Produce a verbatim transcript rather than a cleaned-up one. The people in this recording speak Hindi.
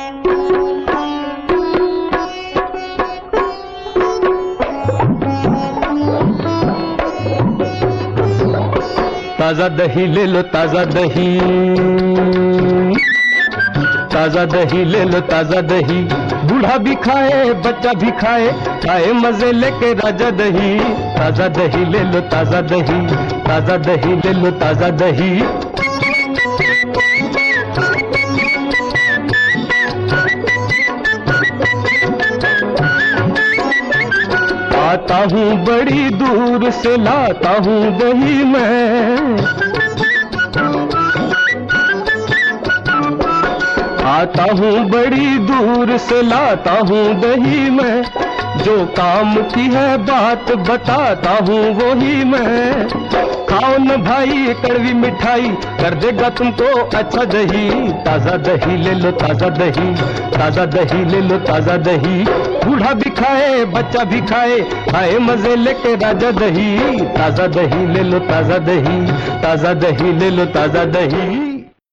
ताजा दही ले लो ताजा दही, ताजा दही ले लो ताजा दही, बूढ़ा भी खाए बच्चा भी खाए, खाए मजे लेके राजा दही। ताजा दही ले लो ताजा दही, ताजा दही ले लो ताजा दही। आता हूँ बड़ी दूर से लाता हूँ दही मैं, आता हूँ बड़ी दूर से लाता हूँ दही मैं, जो काम की है बात बताता हूँ वही मैं। खाओ न भाई कड़वी मिठाई कर देगा तुमको अच्छा दही। ताजा दही ले लो ताजा दही, ताजा दही ले लो ताजा दही, बूढ़ा भी खाए बच्चा भी खाए, खाए मजे लेके राजा दही। ताजा दही ले लो ताजा दही, ताजा दही ले लो ताजा दही।